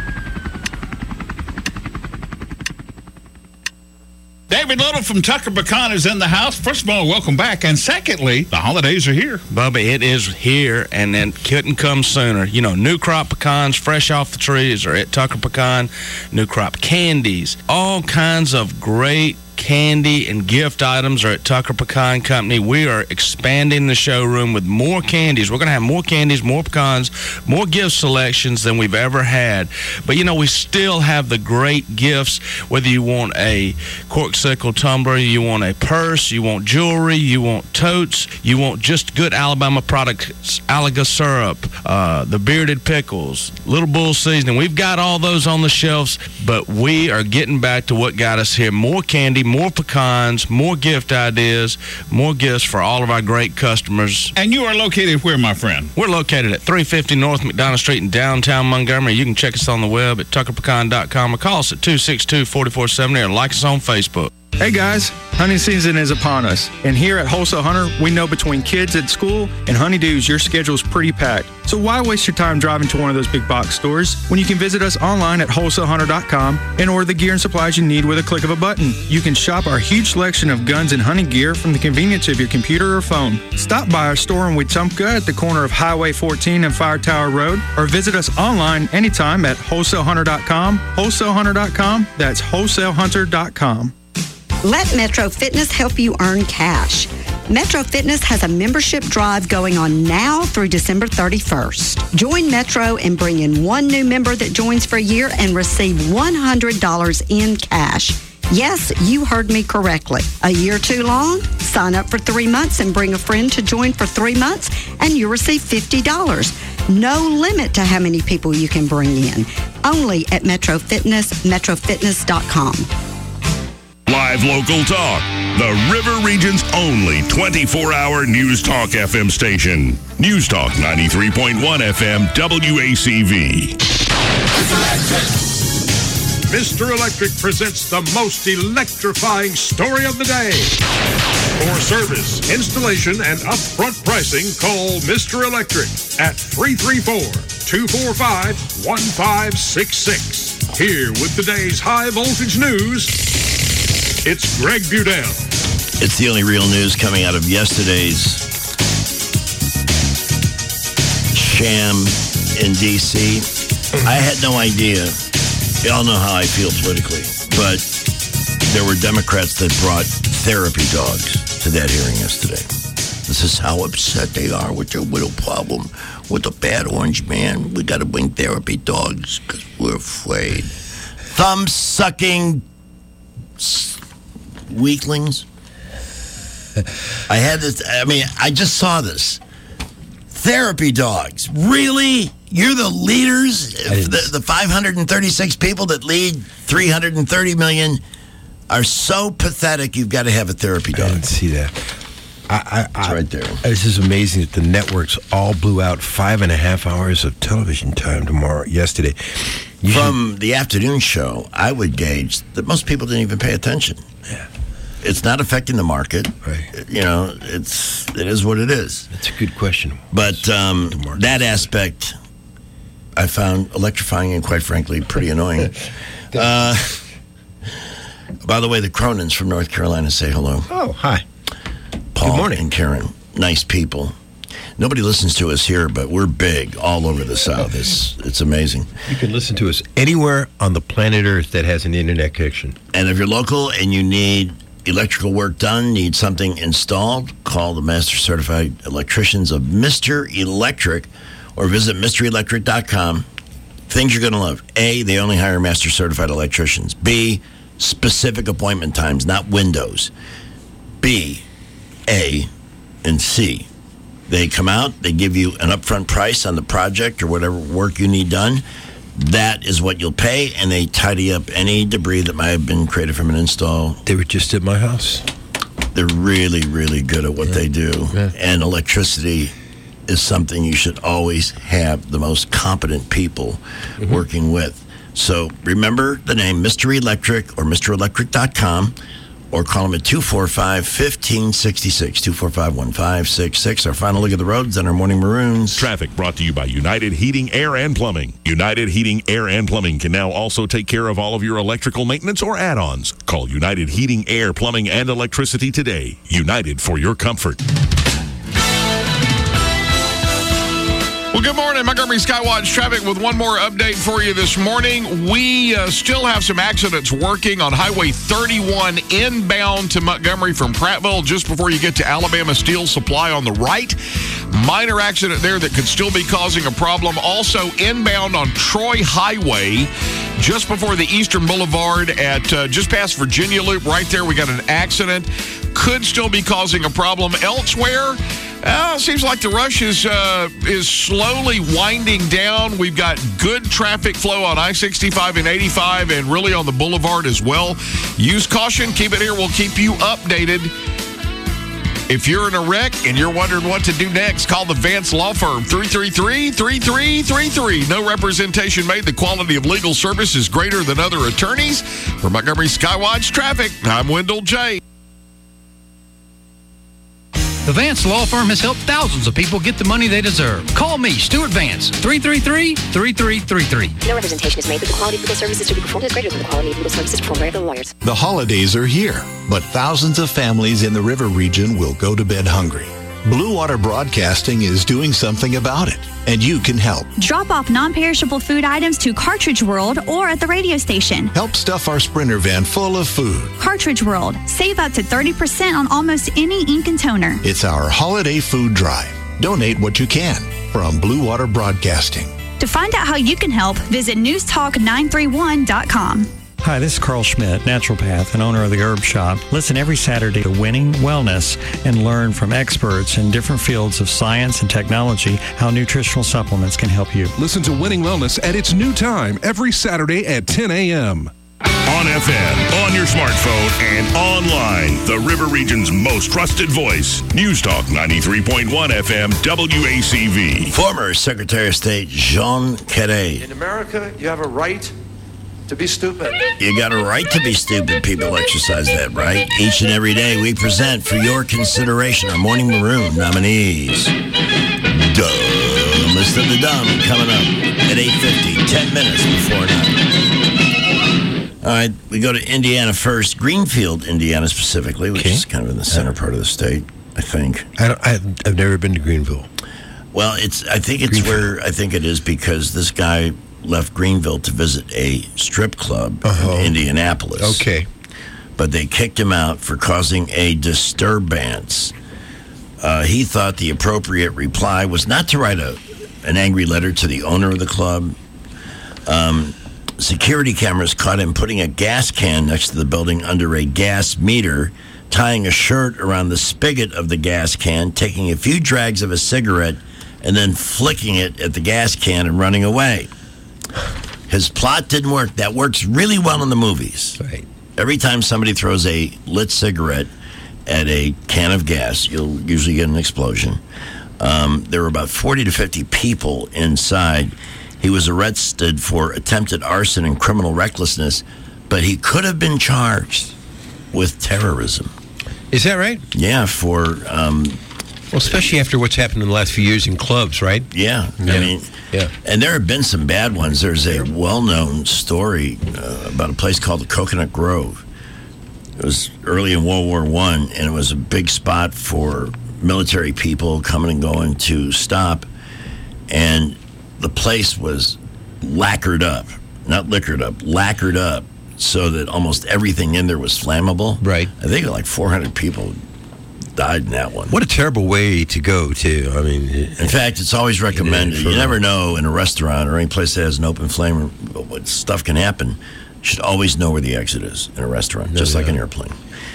David Little from Tucker Pecan is in the house. First of all, welcome back. And secondly, the holidays are here. Bubba, it is here, and it couldn't come sooner. You know, new crop pecans fresh off the trees are at Tucker Pecan. New crop candies. All kinds of great candy and gift items are at Tucker Pecan Company. We are expanding the showroom with more candies. We're going to have more candies, more pecans, more gift selections than we've ever had. But, you know, we still have the great gifts, whether you want a corksicle tumbler, you want a purse, you want jewelry, you want totes, you want just good Alabama products, Alaga syrup, the bearded pickles, Little Bull seasoning. We've got all those on the shelves, but we are getting back to what got us here. More candy, more pecans, more gift ideas, more gifts for all of our great customers. And you are located where, my friend? We're located at 350 North McDonald Street in downtown Montgomery. You can check us on the web at tuckerpecan.com or call us at 262-4470 or like us on Facebook. Hey guys, hunting season is upon us, and here at Wholesale Hunter, we know between kids at school and honeydews, your schedule's pretty packed. So why waste your time driving to one of those big box stores when you can visit us online at wholesalehunter.com and order the gear and supplies you need with a click of a button. You can shop our huge selection of guns and hunting gear from the convenience of your computer or phone. Stop by our store in Wetumpka at the corner of Highway 14 and Fire Tower Road, or visit us online anytime at wholesalehunter.com. Wholesalehunter.com, that's wholesalehunter.com. Let Metro Fitness help you earn cash. Metro Fitness has a membership drive going on now through December 31st. Join Metro and bring in one new member that joins for a year and receive $100 in cash. Yes, you heard me correctly. A year too long? Sign up for 3 months and bring a friend to join for 3 months and you receive $50. No limit to how many people you can bring in. Only at Metro Fitness, metrofitness.com. Live local talk. The River Region's only 24-hour News Talk FM station. News Talk 93.1 FM WACV. Mr. Electric presents the most electrifying story of the day. For service, installation, and upfront pricing, call Mr. Electric at 334 245-1566. Here with today's high voltage news, it's Greg Budell. It's the only real news coming out of yesterday's sham in D.C. I had no idea. Y'all know how I feel politically, but there were Democrats that brought therapy dogs to that hearing yesterday. This is how upset they are with their little problem with the bad orange man. We got to bring therapy dogs because we're afraid. Thumb-sucking weaklings. I had this. I mean, I just saw this. Therapy dogs. Really? You're the leaders? The 536 people that lead 330 million are so pathetic, you've got to have a therapy dog. I didn't see that. It's right there. This is amazing that the networks all blew out 5.5 hours of television time yesterday. From the afternoon show, I would gauge that most people didn't even pay attention. Yeah. It's not affecting the market. Right. You know, it is what it is. That's a good question. But that aspect I found electrifying and, quite frankly, pretty annoying. By the way, the Cronins from North Carolina say hello. Oh, hi. Paul Good morning. and Karen. Nice people. Nobody listens to us here, but we're big all over the South. It's amazing. You can listen to us anywhere on the planet Earth that has an internet connection. And if you're local and you need electrical work done, need something installed, call the Master Certified Electricians of Mr. Electric or visit MrElectric.com. Things you're going to love. A, they only hire Master Certified Electricians. B, specific appointment times, not windows. B, A, and C. They come out, they give you an upfront price on the project or whatever work you need done. That is what you'll pay, and they tidy up any debris that might have been created from an install. They were just at my house. They're really, really good at what they do. Yeah. And electricity is something you should always have the most competent people working with. So remember the name Mr. Electric or MrElectric.com, or call them at 245-1566, 245-1566. Our final look at the roads and our morning maroons. Traffic brought to you by United Heating, Air, and Plumbing. United Heating, Air, and Plumbing can now also take care of all of your electrical maintenance or add-ons. Call United Heating, Air, Plumbing, and Electricity today. United for your comfort. Well, good morning. Montgomery Skywatch traffic with one more update for you this morning. We still have some accidents working on Highway 31 inbound to Montgomery from Prattville just before you get to Alabama Steel Supply on the right. Minor accident there that could still be causing a problem. Also inbound on Troy Highway just before the Eastern Boulevard at just past Virginia Loop. Right there, we got an accident. Could still be causing a problem elsewhere. Seems like the rush is slowly winding down. We've got good traffic flow on I-65 and 85 and really on the boulevard as well. Use caution. Keep it here. We'll keep you updated. If you're in a wreck and you're wondering what to do next, call the Vance Law Firm, 333-3333. No representation made. The quality of legal service is greater than other attorneys. For Montgomery Skywatch Traffic, I'm Wendell J. The Vance Law Firm has helped thousands of people get the money they deserve. Call me, Stuart Vance, 333-3333. No representation is made that the quality of legal services to be performed is greater than the quality of legal services performed by other lawyers. The holidays are here, but thousands of families in the river region will go to bed hungry. Blue Water Broadcasting is doing something about it, and you can help. Drop off non-perishable food items to Cartridge World or at the radio station. Help stuff our Sprinter van full of food. Cartridge World. Save up to 30% on almost any ink and toner. It's our holiday food drive. Donate what you can from Blue Water Broadcasting. To find out how you can help, visit newstalk931.com. Hi, this is Carl Schmidt, naturopath and owner of the Herb Shop. Listen every Saturday to Winning Wellness and learn from experts in different fields of science and technology how nutritional supplements can help you. Listen to Winning Wellness at its new time every Saturday at 10 a.m. On FM, on your smartphone, and online. The River Region's most trusted voice. News Talk 93.1 FM WACV. Former Secretary of State Jean Caret. In America, you have a right to be stupid. You got a right to be stupid. People exercise that right. Each and every day we present for your consideration our Morning Maroon nominees. Dumb Breakfast of the Dumb coming up at 8:50, 10 minutes before 9. All right, we go to Indiana first. Greenfield, Indiana specifically, which is kind of in the center part of the state, I think. I've never been to Greenville. Well, I think it is because this guy left Greenville to visit a strip club in Indianapolis. Okay. But they kicked him out for causing a disturbance. He thought the appropriate reply was not to write an angry letter to the owner of the club. Security cameras caught him putting a gas can next to the building under a gas meter, tying a shirt around the spigot of the gas can, taking a few drags of a cigarette, and then flicking it at the gas can and running away. His plot didn't work. That works really well in the movies. Right. Every time somebody throws a lit cigarette at a can of gas, you'll usually get an explosion. There were about 40 to 50 people inside. He was arrested for attempted arson and criminal recklessness, but he could have been charged with terrorism. Is that right? Yeah, for... well, especially after what's happened in the last few years in clubs, right? Yeah. I mean, and there have been some bad ones. There's a well-known story about a place called the Coconut Grove. It was early in World War I, and it was a big spot for military people coming and going to stop. And the place was lacquered up, not liquored up, lacquered up, so that almost everything in there was flammable. Right. I think like 400 people died in that one. What a terrible way to go, too. I mean, in fact, it's always recommended. You never know in a restaurant or any place that has an open flame, what stuff can happen. You should always know where the exit is in a restaurant, just like an airplane.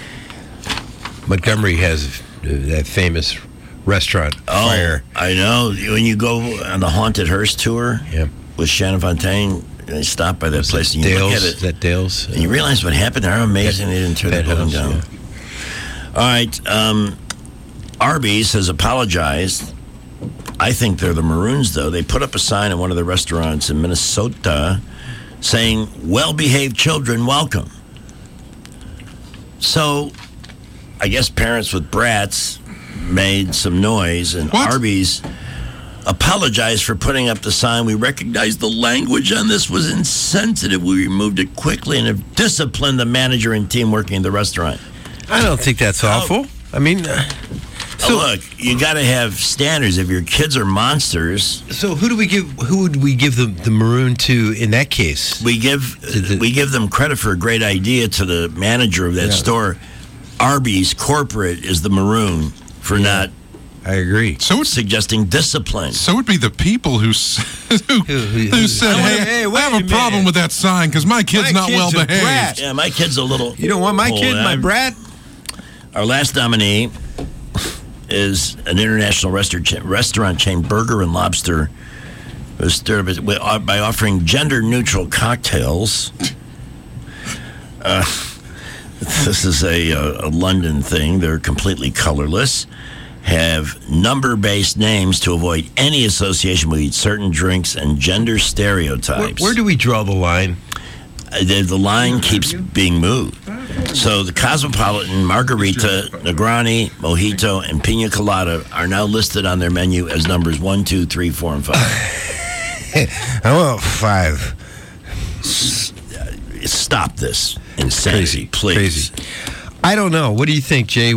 Montgomery has that famous restaurant fire. I know. When you go on the Haunted Hearst tour with Shannon Fontaine, they stop by that place and you look at it. Is that Dale's? And you realize what happened there. How amazing they didn't tear that building down. Yeah. All right. Arby's has apologized. I think they're the Maroons, though. They put up a sign in one of the restaurants in Minnesota saying, "Well-behaved children welcome." So, I guess parents with brats made some noise, and Arby's apologized for putting up the sign. "We recognize the language on this was insensitive. We removed it quickly and have disciplined the manager and team working in the restaurant." I don't think that's awful. I mean, look, you got to have standards. If your kids are monsters, so who would we give the maroon to in that case? We give them credit for a great idea to the manager of that store. Arby's corporate is the maroon for not. I agree. So it's suggesting discipline. So it would be the people who said, "Hey, I have a problem with that sign because my kid's not well behaved." Yeah, my kid's a little. You don't want my kid, my brat. Our last nominee is an international restaurant chain, Burger and Lobster, was stirred up by offering gender-neutral cocktails. This is a London thing. They're completely colorless, have number-based names to avoid any association with certain drinks and gender stereotypes. Where do we draw the line? The line keeps being moved. So the Cosmopolitan, Margarita, Negroni, Mojito, and Pina Colada are now listed on their menu as numbers 1, 2, 3, 4, and 5. I want 5. Stop this insanity, please. Crazy. I don't know. What do you think, Jay?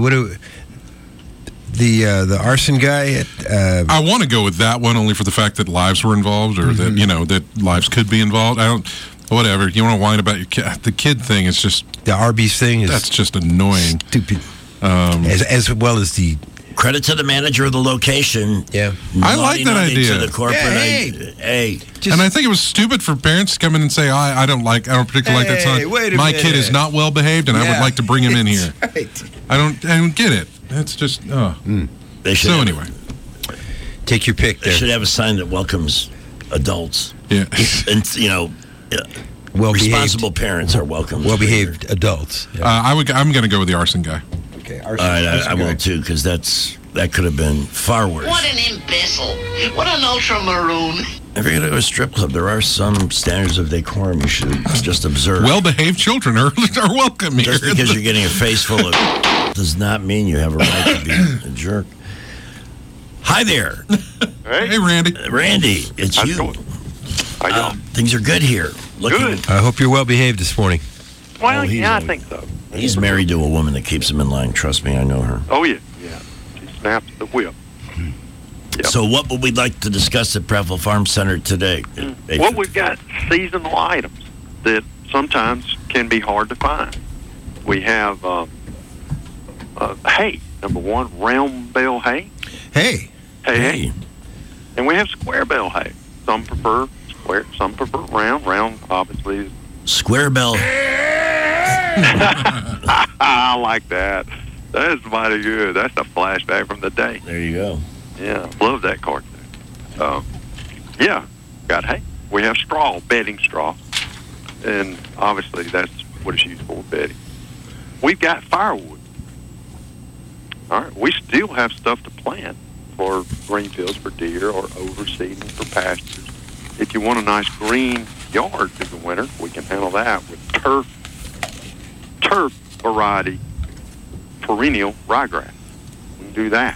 The arson guy? I want to go with that one only for the fact that lives were involved, or that lives could be involved. Whatever. You want to whine about your kid. The kid thing is just... The Arby's thing that's just annoying. Stupid. As well as the... Credit to the manager of the location. Yeah. I like that idea. To the corporate. And I think it was stupid for parents to come in and say, I don't particularly like that sign. My kid is not well behaved and I would like to bring him in here. Right. I don't get it. It's just, anyway. Take your pick there. They should have a sign that welcomes adults. Yeah. And, responsible parents are welcome. Well-behaved adults. Yeah. I'm going to go with the arson guy. Okay, arson. All right, I will too, because that could have been far worse. What an imbecile. What an ultra-maroon. If you're going to go to a strip club, there are some standards of decorum you should just observe. Well-behaved children are welcome here. Just because you're getting a face full of does not mean you have a right to be a jerk. Hi there. Hey, Randy. Randy, it's How's it you. going? How you doing? Things are good here. Good. I hope you're well behaved this morning. Well, he's yeah, I always- think so. He's married to a woman that keeps him in line. Trust me, I know her. Oh, yeah. Yeah. She snaps the whip. Yep. So what would we like to discuss at Prattville Farm Center today? Well, we've got seasonal items that sometimes can be hard to find. We have hay, number one, round bale hay. Hey. Hay. And we have square bale hay. Some prefer square, some prefer round. Round, obviously, is Square bell. I like that. That's mighty good. That's a flashback from the day. There you go. Yeah, love that cartoon. Yeah, got hay. We have straw, bedding straw. And obviously that's what it's used for, bedding. We've got firewood. All right, we still have stuff to plant for green fields for deer or overseeding for pastures. If you want a nice green yard through the winter, we can handle that with turf variety perennial ryegrass. We can do that.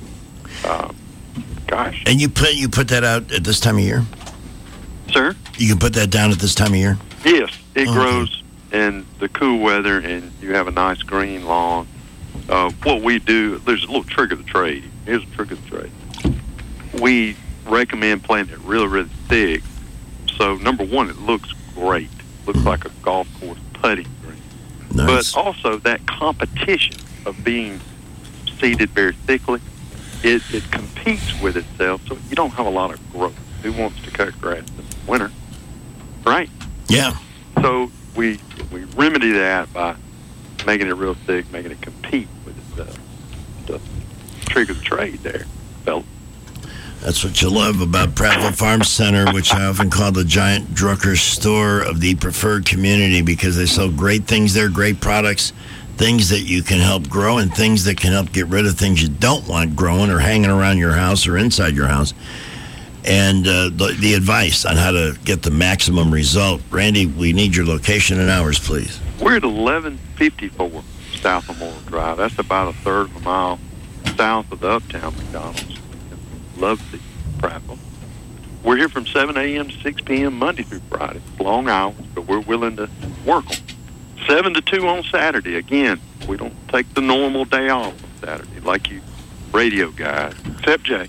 Gosh. And you put that out at this time of year? Sir? You can put that down at this time of year? Yes, it grows in the cool weather, and you have a nice green lawn. What we do, there's a little trick of the trade. Here's a trick of the trade. We recommend planting it really, really thick. So, number one, it looks great. Looks like a golf course putting green. Nice. But also that competition of being seeded very thickly, it competes with itself, so you don't have a lot of growth. Who wants to cut grass in the winter? Right? Yeah. So we remedy that by making it real thick, making it compete with the trick of the trade there, fella. That's what you love about Prattville Farm Center, which I often call the giant Drucker store of the preferred community, because they sell great things there, great products, things that you can help grow, and things that can help get rid of things you don't want growing or hanging around your house or inside your house. And the advice on how to get the maximum result. Randy, we need your location and hours, please. We're at 1154 South Memorial Drive. That's about a third of a mile south of the Uptown McDonald's. Love the Prattville. We're here from 7 a.m. to 6 p.m. Monday through Friday. Long hours, but we're willing to work them. 7 to 2 on Saturday. Again, we don't take the normal day off on Saturday like you radio guys, except Jay.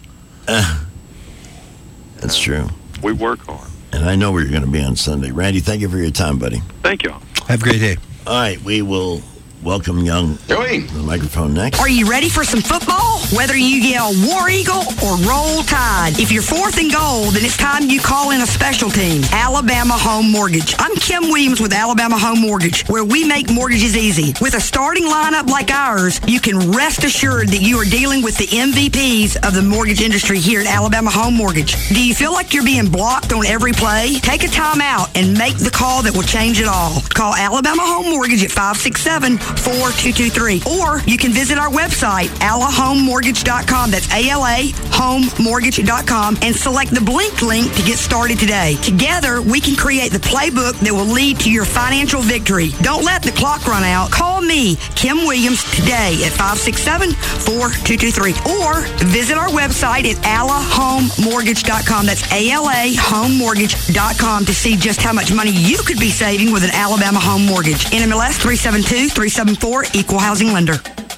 That's true. We work hard. And I know where you're going to be on Sunday. Randy, thank you for your time, buddy. Thank you. Have a great day. All right, we will welcome young Joey to the microphone next. Are you ready for some football? Whether you yell War Eagle or Roll Tide, if you're fourth and goal, then it's time you call in a special team, Alabama Home Mortgage. I'm Kim Williams with Alabama Home Mortgage, where we make mortgages easy. With a starting lineup like ours, you can rest assured that you are dealing with the MVPs of the mortgage industry here at Alabama Home Mortgage. Do you feel like you're being blocked on every play? Take a time out and make the call that will change it all. Call Alabama Home Mortgage at 567-4223. Or you can visit our website, alahomemortgage.com. That's alahomemortgage.com, and select the Blink link to get started today. Together, we can create the playbook that will lead to your financial victory. Don't let the clock run out. Call me, Kim Williams, today at 567-4223. Or visit our website at alahomemortgage.com. That's alahomemortgage.com to see just how much money you could be saving with an Alabama Home Mortgage. NMLS 372-374, Equal Housing Lender.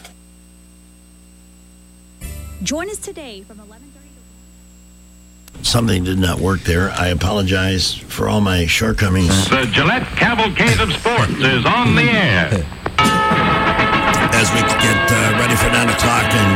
Join us today from 11:30. Something did not work there. I apologize for all my shortcomings. The Gillette Cavalcade of Sports is on the air. As we get ready for 9 o'clock and